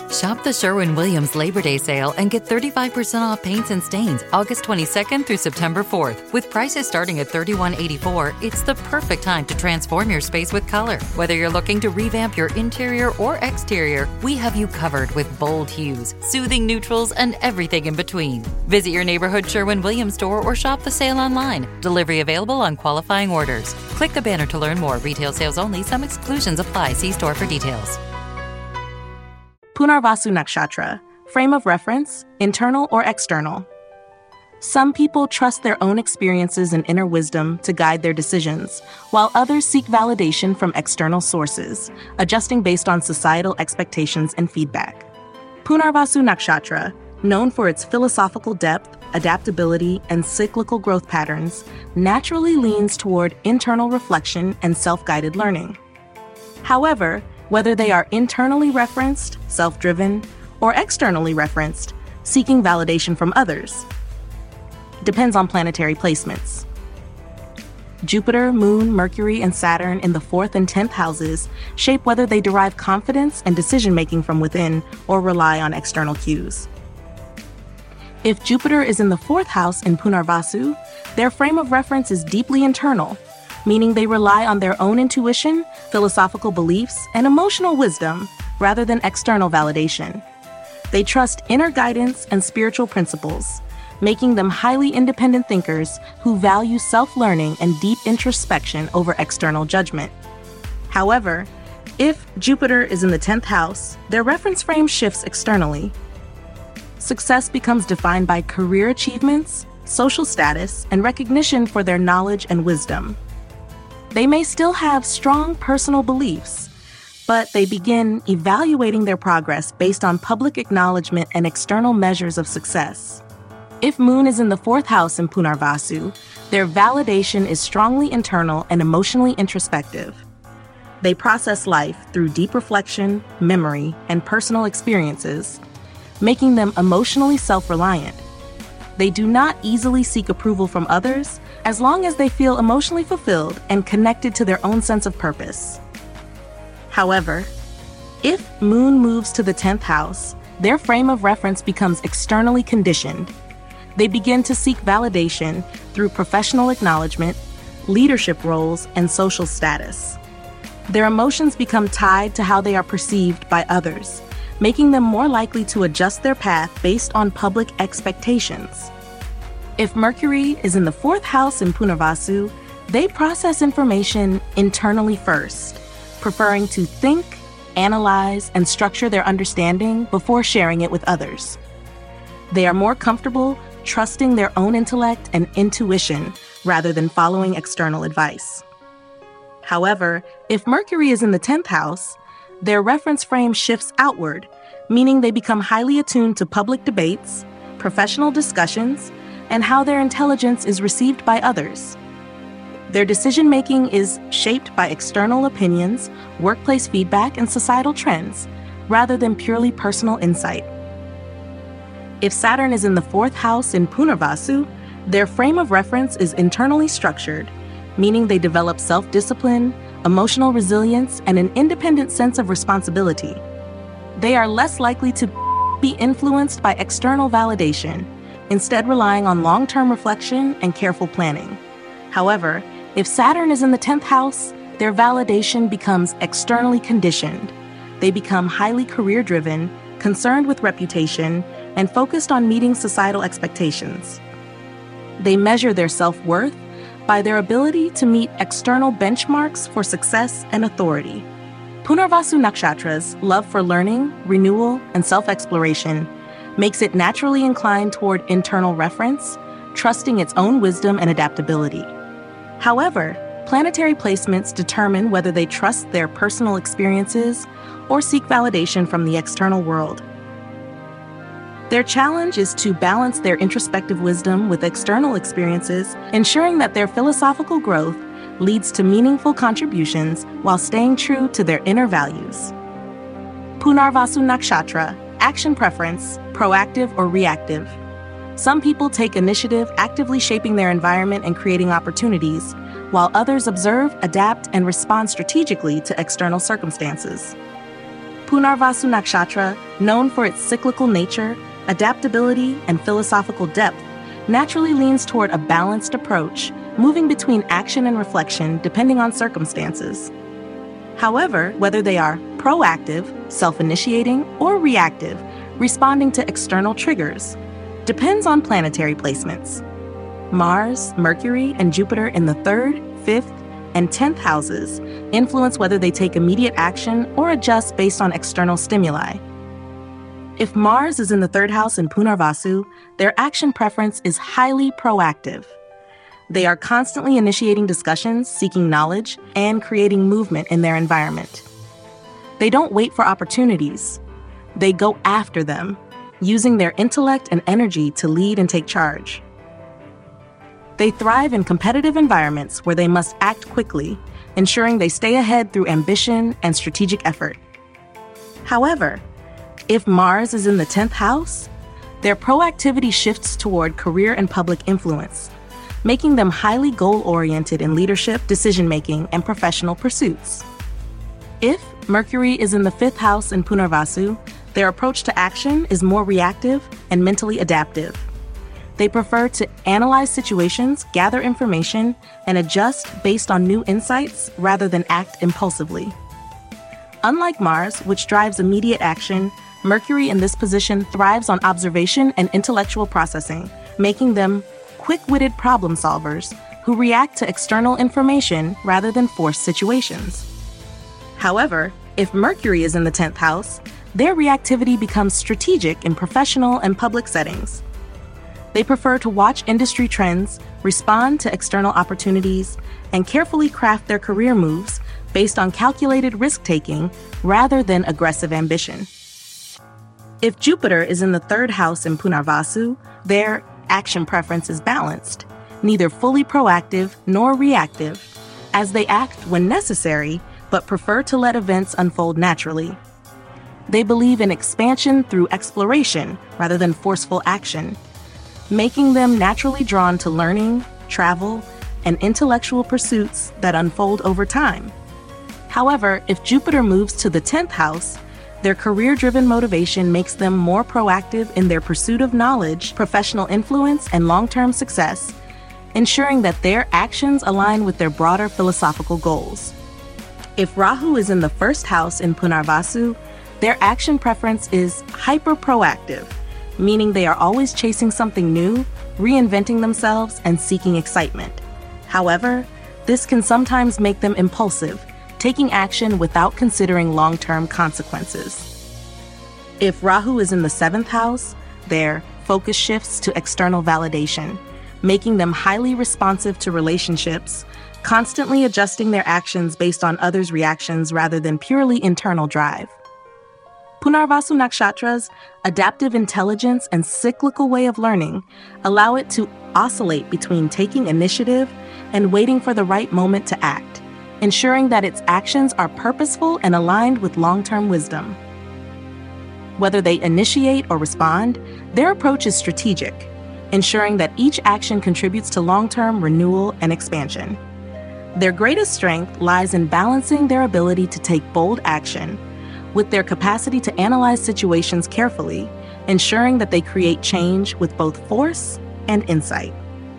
Shop the Sherwin-Williams Labor Day sale and get 35% off paints and stains August 22nd through September 4th. With prices starting at $31.84, it's the perfect time to transform your space with color. Whether you're looking to revamp your interior or exterior, we have you covered with bold hues, soothing neutrals, and everything in between. Visit your neighborhood Sherwin-Williams store or shop the sale online. Delivery available on qualifying orders. Click the banner to learn more. Retail sales only. Some exclusions apply. See store for details. Punarvasu Nakshatra, frame of reference, internal or external. Some people trust their own experiences and inner wisdom to guide their decisions, while others seek validation from external sources, adjusting based on societal expectations and feedback. Punarvasu Nakshatra, known for its philosophical depth, adaptability, and cyclical growth patterns, naturally leans toward internal reflection and self-guided learning. However, whether they are internally referenced, self-driven, or externally referenced, seeking validation from others, depends on planetary placements. Jupiter, Moon, Mercury, and Saturn in the 4th and 10th houses shape whether they derive confidence and decision-making from within or rely on external cues. If Jupiter is in the 4th house in Punarvasu, their frame of reference is deeply internal, meaning they rely on their own intuition, philosophical beliefs, and emotional wisdom rather than external validation. They trust inner guidance and spiritual principles, making them highly independent thinkers who value self-learning and deep introspection over external judgment. However, if Jupiter is in the 10th house, their reference frame shifts externally. Success becomes defined by career achievements, social status, and recognition for their knowledge and wisdom. They may still have strong personal beliefs, but they begin evaluating their progress based on public acknowledgement and external measures of success. If Moon is in the 4th house in Punarvasu, their validation is strongly internal and emotionally introspective. They process life through deep reflection, memory, and personal experiences, making them emotionally self-reliant. They do not easily seek approval from others as long as they feel emotionally fulfilled and connected to their own sense of purpose. However, if Moon moves to the 10th house, their frame of reference becomes externally conditioned. They begin to seek validation through professional acknowledgement, leadership roles, and social status. Their emotions become tied to how they are perceived by others, making them more likely to adjust their path based on public expectations. If Mercury is in the 4th house in Punarvasu, they process information internally first, preferring to think, analyze, and structure their understanding before sharing it with others. They are more comfortable trusting their own intellect and intuition rather than following external advice. However, if Mercury is in the 10th house, their reference frame shifts outward, meaning they become highly attuned to public debates, professional discussions, and how their intelligence is received by others. Their decision-making is shaped by external opinions, workplace feedback, and societal trends, rather than purely personal insight. If Saturn is in the 4th house in Punarvasu, their frame of reference is internally structured, meaning they develop self-discipline, emotional resilience, and an independent sense of responsibility. They are less likely to be influenced by external validation, instead relying on long-term reflection and careful planning. However, if Saturn is in the 10th house, their validation becomes externally conditioned. They become highly career-driven, concerned with reputation, and focused on meeting societal expectations. They measure their self-worth by their ability to meet external benchmarks for success and authority. Punarvasu Nakshatra's love for learning, renewal, and self-exploration makes it naturally inclined toward internal reference, trusting its own wisdom and adaptability. However, planetary placements determine whether they trust their personal experiences or seek validation from the external world. Their challenge is to balance their introspective wisdom with external experiences, ensuring that their philosophical growth leads to meaningful contributions while staying true to their inner values. Punarvasu Nakshatra, action preference, proactive or reactive. Some people take initiative, actively shaping their environment and creating opportunities, while others observe, adapt, and respond strategically to external circumstances. Punarvasu Nakshatra, known for its cyclical nature, adaptability, and philosophical depth, naturally leans toward a balanced approach, moving between action and reflection depending on circumstances. However, whether they are proactive, self-initiating, or reactive, responding to external triggers, depends on planetary placements. Mars, Mercury, and Jupiter in the 3rd, 5th, and 10th houses influence whether they take immediate action or adjust based on external stimuli. If Mars is in the 3rd house in Punarvasu, their action preference is highly proactive. They are constantly initiating discussions, seeking knowledge, and creating movement in their environment. They don't wait for opportunities. They go after them, using their intellect and energy to lead and take charge. They thrive in competitive environments where they must act quickly, ensuring they stay ahead through ambition and strategic effort. However, if Mars is in the 10th house, their proactivity shifts toward career and public influence, making them highly goal-oriented in leadership, decision-making, and professional pursuits. If Mercury is in the 5th house in Punarvasu, their approach to action is more reactive and mentally adaptive. They prefer to analyze situations, gather information, and adjust based on new insights rather than act impulsively. Unlike Mars, which drives immediate action, Mercury in this position thrives on observation and intellectual processing, making them quick-witted problem solvers who react to external information rather than forced situations. However, if Mercury is in the 10th house, their reactivity becomes strategic in professional and public settings. They prefer to watch industry trends, respond to external opportunities, and carefully craft their career moves based on calculated risk-taking rather than aggressive ambition. If Jupiter is in the 3rd house in Punarvasu, their action preference is balanced, neither fully proactive nor reactive, as they act when necessary but prefer to let events unfold naturally. They believe in expansion through exploration rather than forceful action, making them naturally drawn to learning, travel, and intellectual pursuits that unfold over time. However, if Jupiter moves to the 10th house, their career-driven motivation makes them more proactive in their pursuit of knowledge, professional influence, and long-term success, ensuring that their actions align with their broader philosophical goals. If Rahu is in the 1st house in Punarvasu, their action preference is hyper-proactive, meaning they are always chasing something new, reinventing themselves, and seeking excitement. However, this can sometimes make them impulsive, taking action without considering long-term consequences. If Rahu is in the 7th house, their focus shifts to external validation, making them highly responsive to relationships, constantly adjusting their actions based on others' reactions rather than purely internal drive. Punarvasu Nakshatra's adaptive intelligence and cyclical way of learning allow it to oscillate between taking initiative and waiting for the right moment to act, ensuring that its actions are purposeful and aligned with long-term wisdom. Whether they initiate or respond, their approach is strategic, ensuring that each action contributes to long-term renewal and expansion. Their greatest strength lies in balancing their ability to take bold action with their capacity to analyze situations carefully, ensuring that they create change with both force and insight.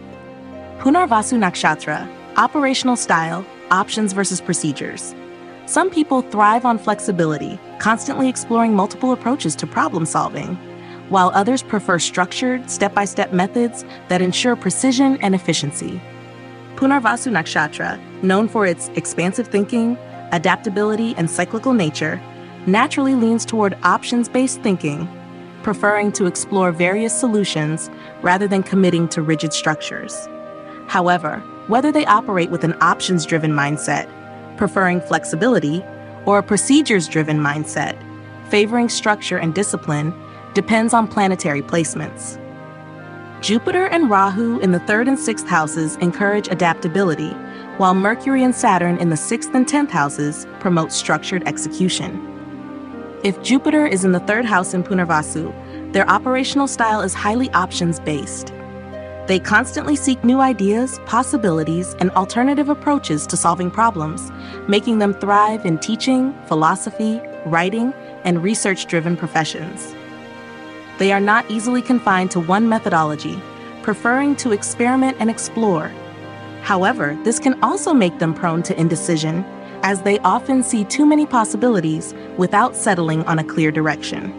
Punarvasu Nakshatra, operational style, options versus procedures. Some people thrive on flexibility, constantly exploring multiple approaches to problem solving, while others prefer structured, step-by-step methods that ensure precision and efficiency. Punarvasu Nakshatra, known for its expansive thinking, adaptability, and cyclical nature, naturally leans toward options-based thinking, preferring to explore various solutions rather than committing to rigid structures. However, whether they operate with an options-driven mindset, preferring flexibility, or a procedures-driven mindset, favoring structure and discipline, depends on planetary placements. Jupiter and Rahu in the 3rd and 6th houses encourage adaptability, while Mercury and Saturn in the 6th and 10th houses promote structured execution. If Jupiter is in the 3rd house in Punarvasu, their operational style is highly options-based. They constantly seek new ideas, possibilities, and alternative approaches to solving problems, making them thrive in teaching, philosophy, writing, and research-driven professions. They are not easily confined to one methodology, preferring to experiment and explore. However, this can also make them prone to indecision, as they often see too many possibilities without settling on a clear direction.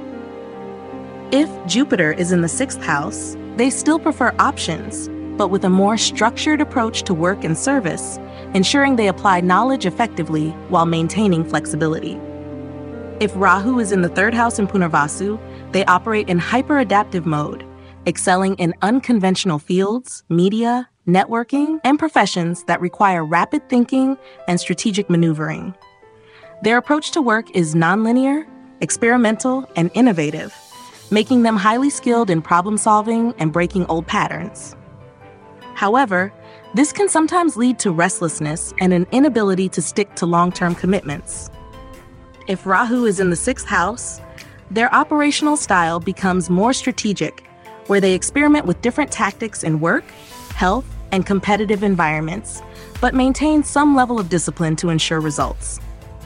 If Jupiter is in the 6th house, they still prefer options, but with a more structured approach to work and service, ensuring they apply knowledge effectively while maintaining flexibility. If Rahu is in the 3rd house in Punarvasu, they operate in hyper-adaptive mode, excelling in unconventional fields, media, networking, and professions that require rapid thinking and strategic maneuvering. Their approach to work is nonlinear, experimental, and innovative, making them highly skilled in problem-solving and breaking old patterns. However, this can sometimes lead to restlessness and an inability to stick to long-term commitments. If Rahu is in the 6th house, their operational style becomes more strategic, where they experiment with different tactics in work, health, and competitive environments, but maintain some level of discipline to ensure results.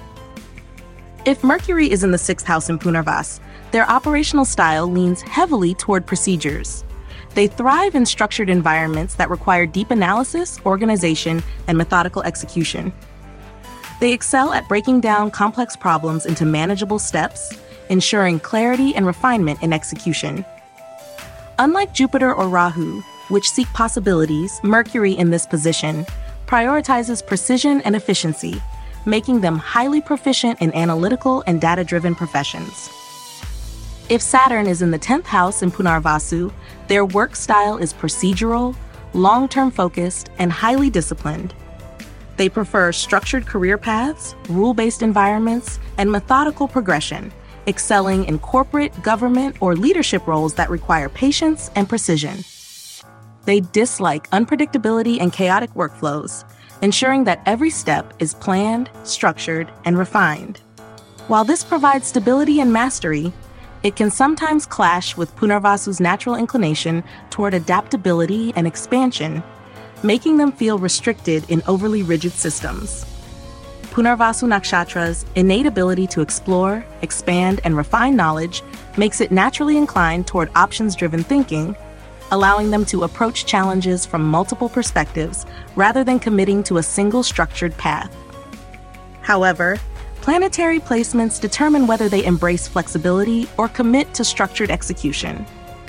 If Mercury is in the 6th house in Punarvas, their operational style leans heavily toward procedures. They thrive in structured environments that require deep analysis, organization, and methodical execution. They excel at breaking down complex problems into manageable steps, ensuring clarity and refinement in execution. Unlike Jupiter or Rahu, which seek possibilities, Mercury in this position prioritizes precision and efficiency, making them highly proficient in analytical and data-driven professions. If Saturn is in the 10th house in Punarvasu, their work style is procedural, long-term focused, and highly disciplined. They prefer structured career paths, rule-based environments, and methodical progression, excelling in corporate, government, or leadership roles that require patience and precision. They dislike unpredictability and chaotic workflows, ensuring that every step is planned, structured, and refined. While this provides stability and mastery, it can sometimes clash with Punarvasu's natural inclination toward adaptability and expansion, making them feel restricted in overly rigid systems. Punarvasu Nakshatra's innate ability to explore, expand, and refine knowledge makes it naturally inclined toward options-driven thinking, allowing them to approach challenges from multiple perspectives rather than committing to a single structured path. However, planetary placements determine whether they embrace flexibility or commit to structured execution.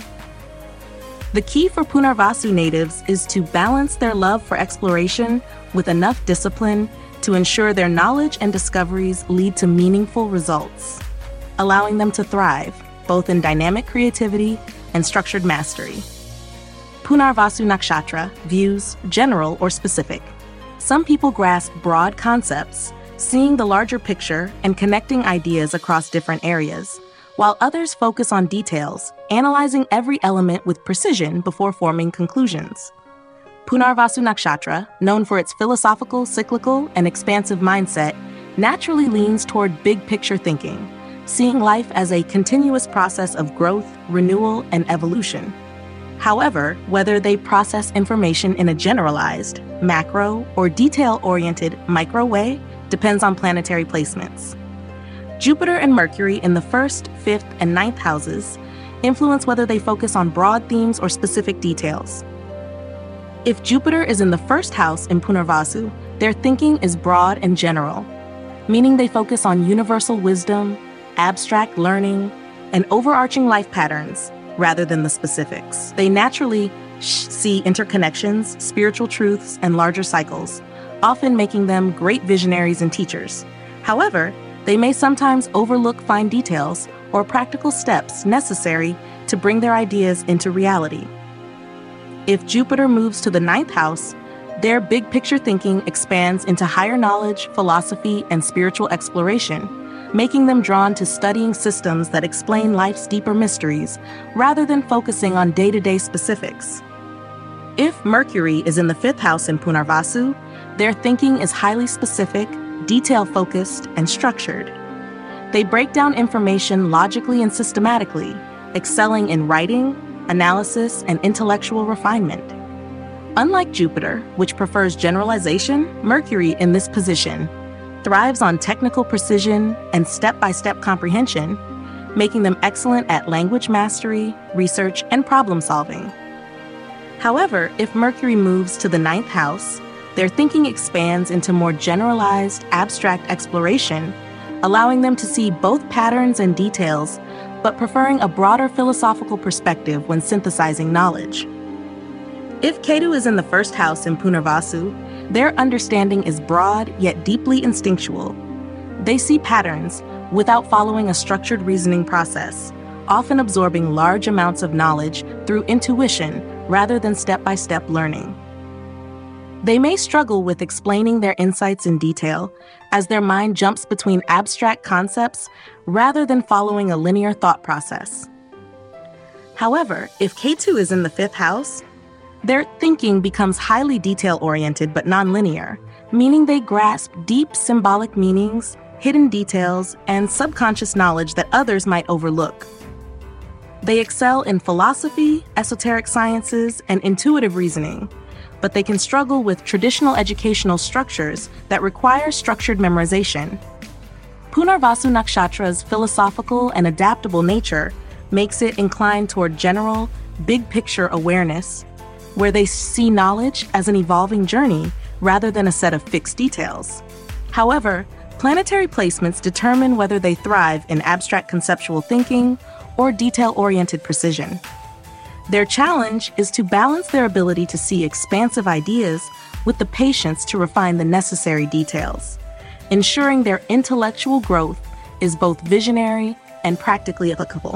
The key for Punarvasu natives is to balance their love for exploration with enough discipline to ensure their knowledge and discoveries lead to meaningful results, allowing them to thrive both in dynamic creativity and structured mastery. Punarvasu Nakshatra views general or specific. Some people grasp broad concepts, seeing the larger picture and connecting ideas across different areas, while others focus on details, analyzing every element with precision before forming conclusions. Punarvasu Nakshatra, known for its philosophical, cyclical, and expansive mindset, naturally leans toward big-picture thinking, seeing life as a continuous process of growth, renewal, and evolution. However, whether they process information in a generalized, macro, or detail-oriented micro way depends on planetary placements. Jupiter and Mercury in the 1st, 5th, and 9th houses influence whether they focus on broad themes or specific details. If Jupiter is in the 1st house in Punarvasu, their thinking is broad and general, meaning they focus on universal wisdom, abstract learning, and overarching life patterns rather than the specifics. They naturally see interconnections, spiritual truths, and larger cycles, often making them great visionaries and teachers. However, they may sometimes overlook fine details or practical steps necessary to bring their ideas into reality. If Jupiter moves to the 9th house, their big-picture thinking expands into higher knowledge, philosophy, and spiritual exploration, making them drawn to studying systems that explain life's deeper mysteries rather than focusing on day-to-day specifics. If Mercury is in the 5th house in Punarvasu, their thinking is highly specific, detail-focused, and structured. They break down information logically and systematically, excelling in writing, analysis, and intellectual refinement. Unlike Jupiter, which prefers generalization, Mercury in this position thrives on technical precision and step-by-step comprehension, making them excellent at language mastery, research, and problem solving. However, if Mercury moves to the 9th house, their thinking expands into more generalized, abstract exploration, allowing them to see both patterns and details, but preferring a broader philosophical perspective when synthesizing knowledge. If Ketu is in the 1st house in Punarvasu, their understanding is broad yet deeply instinctual. They see patterns without following a structured reasoning process, often absorbing large amounts of knowledge through intuition rather than step-by-step learning. They may struggle with explaining their insights in detail, as their mind jumps between abstract concepts rather than following a linear thought process. However, if Ketu is in the 5th house, their thinking becomes highly detail-oriented but nonlinear, meaning they grasp deep symbolic meanings, hidden details, and subconscious knowledge that others might overlook. They excel in philosophy, esoteric sciences, and intuitive reasoning, but they can struggle with traditional educational structures that require structured memorization. Punarvasu Nakshatra's philosophical and adaptable nature makes it inclined toward general, big-picture awareness, where they see knowledge as an evolving journey rather than a set of fixed details. However, planetary placements determine whether they thrive in abstract conceptual thinking or detail-oriented precision. Their challenge is to balance their ability to see expansive ideas with the patience to refine the necessary details, ensuring their intellectual growth is both visionary and practically applicable.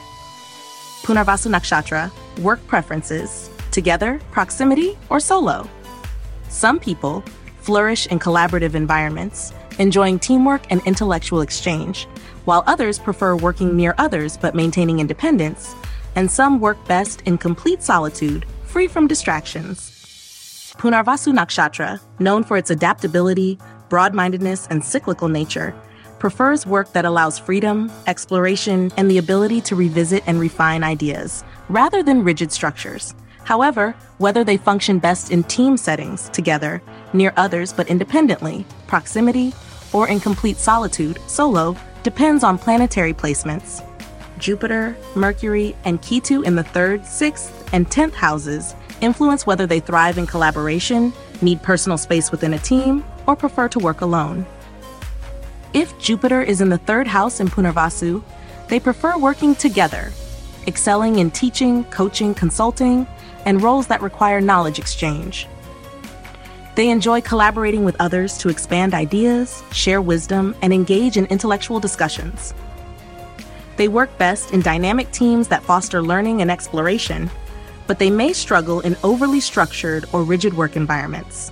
Punarvasu Nakshatra, work preferences, together, proximity, or solo. Some people flourish in collaborative environments, enjoying teamwork and intellectual exchange, while others prefer working near others but maintaining independence, and some work best in complete solitude, free from distractions. Punarvasu Nakshatra, known for its adaptability, broad-mindedness, and cyclical nature, prefers work that allows freedom, exploration, and the ability to revisit and refine ideas, rather than rigid structures. However, whether they function best in team settings, together, near others but independently, proximity, or in complete solitude, solo, depends on planetary placements. Jupiter, Mercury, and Ketu in the 3rd, 6th, and 10th houses influence whether they thrive in collaboration, need personal space within a team, or prefer to work alone. If Jupiter is in the 3rd house in Punarvasu, they prefer working together, excelling in teaching, coaching, consulting, and roles that require knowledge exchange. They enjoy collaborating with others to expand ideas, share wisdom, and engage in intellectual discussions. They work best in dynamic teams that foster learning and exploration, but they may struggle in overly structured or rigid work environments.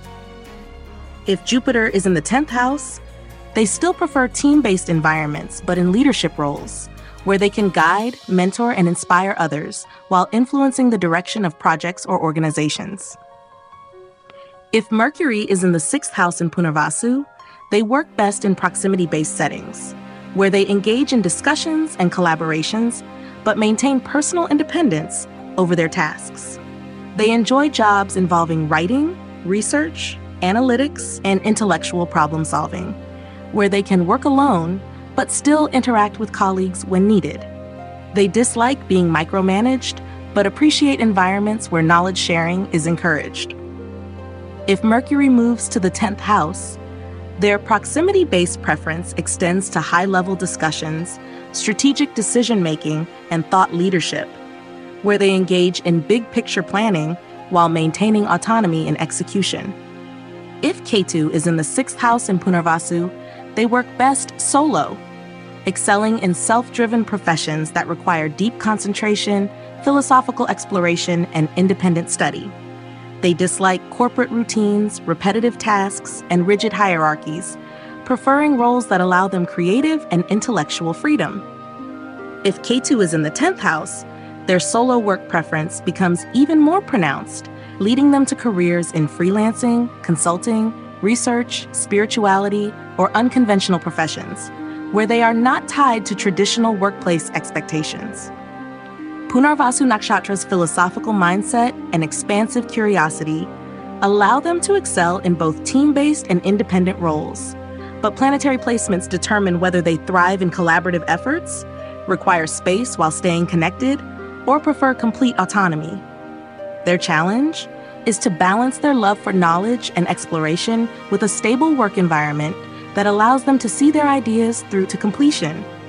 If Jupiter is in the 10th house, they still prefer team-based environments, but in leadership roles, where they can guide, mentor, and inspire others while influencing the direction of projects or organizations. If Mercury is in the 6th house in Punarvasu, they work best in proximity-based settings, where they engage in discussions and collaborations, but maintain personal independence over their tasks. They enjoy jobs involving writing, research, analytics, and intellectual problem solving, where they can work alone, but still interact with colleagues when needed. They dislike being micromanaged, but appreciate environments where knowledge sharing is encouraged. If Mercury moves to the 10th house, their proximity-based preference extends to high-level discussions, strategic decision-making, and thought leadership, where they engage in big-picture planning while maintaining autonomy in execution. If Ketu is in the 6th house in Punarvasu, they work best solo, excelling in self-driven professions that require deep concentration, philosophical exploration, and independent study. They dislike corporate routines, repetitive tasks, and rigid hierarchies, preferring roles that allow them creative and intellectual freedom. If Ketu is in the 10th house, their solo work preference becomes even more pronounced, leading them to careers in freelancing, consulting, research, spirituality, or unconventional professions, where they are not tied to traditional workplace expectations. Punarvasu Nakshatra's philosophical mindset and expansive curiosity allow them to excel in both team-based and independent roles, But planetary placements determine whether they thrive in collaborative efforts, require space while staying connected, or prefer complete autonomy. Their challenge is to balance their love for knowledge and exploration with a stable work environment that allows them to see their ideas through to completion.